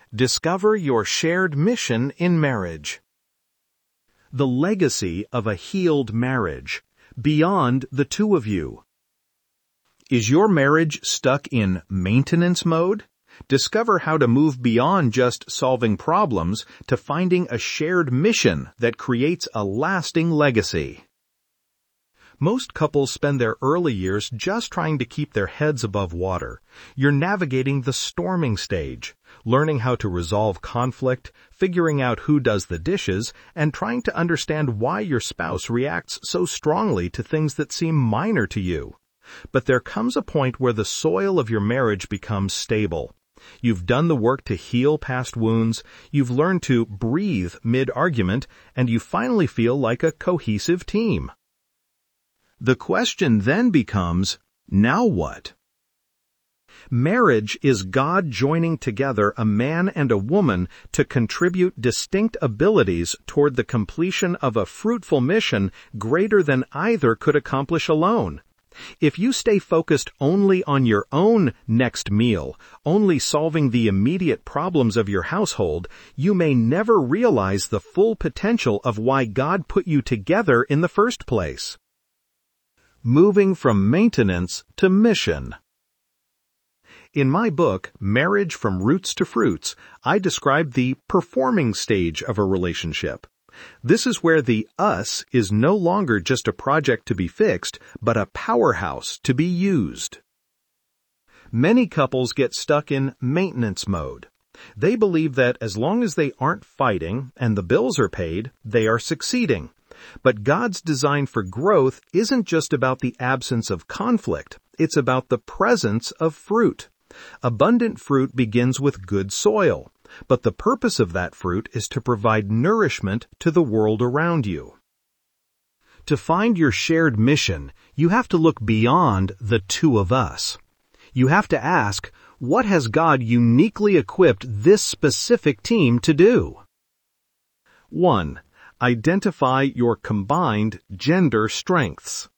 Discover your shared mission in marriage. The legacy of a healed marriage, beyond the two of you. Is your marriage stuck in maintenance mode? Discover how to move beyond just solving problems to finding a shared mission that creates a lasting legacy. Most couples spend their early years just trying to keep their heads above water. You're navigating the storming stage, learning how to resolve conflict, figuring out who does the dishes, and trying to understand why your spouse reacts so strongly to things that seem minor to you. But there comes a point where the soil of your marriage becomes stable. You've done the work to heal past wounds, you've learned to breathe mid-argument, and you finally feel like a cohesive team. The question then becomes, now what? Marriage is God joining together a man and a woman to contribute distinct abilities toward the completion of a fruitful mission greater than either could accomplish alone. If you stay focused only on your own next meal, only solving the immediate problems of your household, you may never realize the full potential of why God put you together in the first place. Moving from maintenance to mission. In my book, Marriage from Roots to Fruits, I describe the performing stage of a relationship. This is where the us is no longer just a project to be fixed, but a powerhouse to be used. Many couples get stuck in maintenance mode. They believe that as long as they aren't fighting and the bills are paid, they are succeeding. But God's design for growth isn't just about the absence of conflict, it's about the presence of fruit. Abundant fruit begins with good soil, but the purpose of that fruit is to provide nourishment to the world around you. To find your shared mission, you have to look beyond the two of us. You have to ask, what has God uniquely equipped this specific team to do? 1. Identify your combined gender strengths.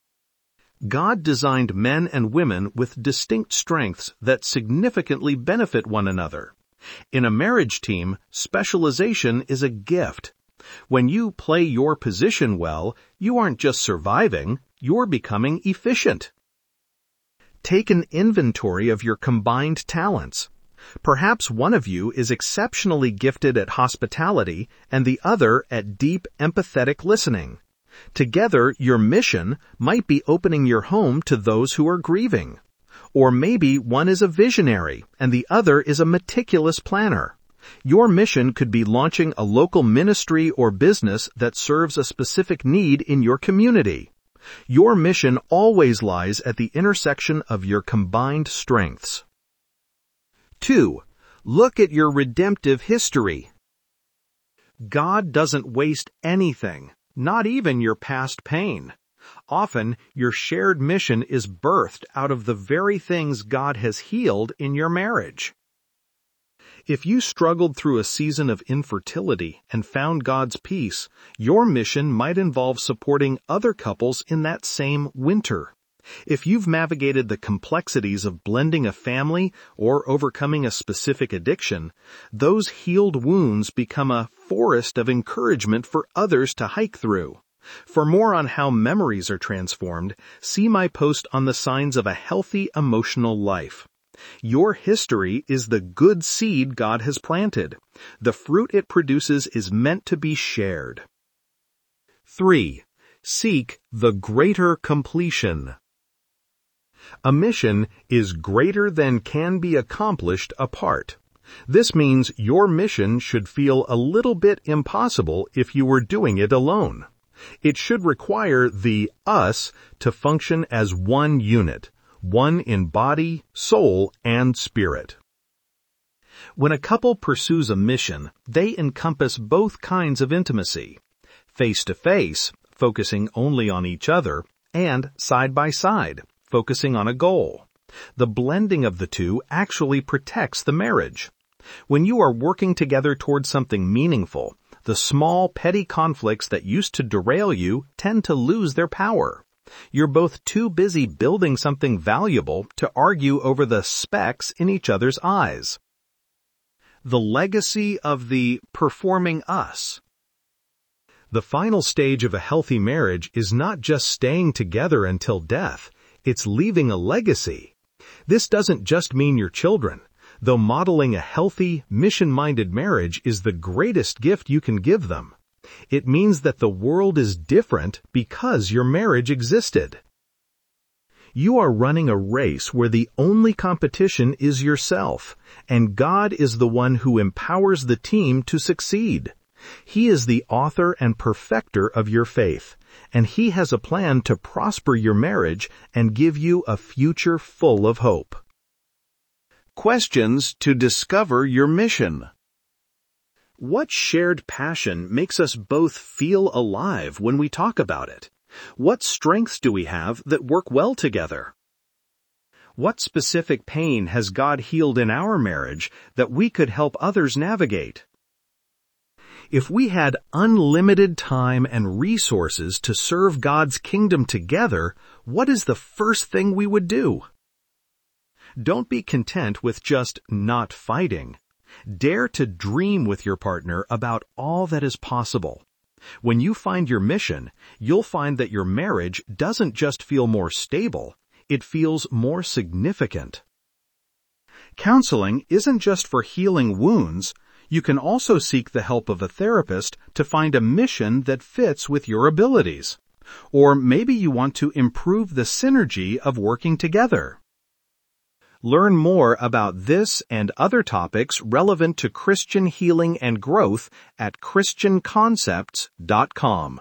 God designed men and women with distinct strengths that significantly benefit one another. In a marriage team, specialization is a gift. When you play your position well, you aren't just surviving, you're becoming efficient. Take an inventory of your combined talents. Perhaps one of you is exceptionally gifted at hospitality and the other at deep, empathetic listening. Together, your mission might be opening your home to those who are grieving. Or maybe one is a visionary and the other is a meticulous planner. Your mission could be launching a local ministry or business that serves a specific need in your community. Your mission always lies at the intersection of your combined strengths. 2. Look at your redemptive history. God doesn't waste anything, not even your past pain. Often, your shared mission is birthed out of the very things God has healed in your marriage. If you struggled through a season of infertility and found God's peace, your mission might involve supporting other couples in that same winter. If you've navigated the complexities of blending a family or overcoming a specific addiction, those healed wounds become a forest of encouragement for others to hike through. For more on how memories are transformed, see my post on the signs of a healthy emotional life. Your history is the good seed God has planted. The fruit it produces is meant to be shared. 3. Seek the greater completion. A mission is greater than can be accomplished apart. This means your mission should feel a little bit impossible if you were doing it alone. It should require the us to function as one unit, one in body, soul, and spirit. When a couple pursues a mission, they encompass both kinds of intimacy. Face-to-face, focusing only on each other, and side-by-side, focusing on a goal. The blending of the two actually protects the marriage. When you are working together towards something meaningful, the small, petty conflicts that used to derail you tend to lose their power. You're both too busy building something valuable to argue over the specks in each other's eyes. The legacy of the performing us. The final stage of a healthy marriage is not just staying together until death, it's leaving a legacy. This doesn't just mean your children, though modeling a healthy, mission-minded marriage is the greatest gift you can give them. It means that the world is different because your marriage existed. You are running a race where the only competition is yourself, and God is the one who empowers the team to succeed. He is the author and perfecter of your faith, and He has a plan to prosper your marriage and give you a future full of hope. Questions to discover your mission. What shared passion makes us both feel alive when we talk about it? What strengths do we have that work well together? What specific pain has God healed in our marriage that we could help others navigate? If we had unlimited time and resources to serve God's kingdom together, what is the first thing we would do? Don't be content with just not fighting. Dare to dream with your partner about all that is possible. When you find your mission, you'll find that your marriage doesn't just feel more stable, it feels more significant. Counseling isn't just for healing wounds. You can also seek the help of a therapist to find a mission that fits with your abilities. Or maybe you want to improve the synergy of working together. Learn more about this and other topics relevant to Christian healing and growth at ChristianConcepts.com.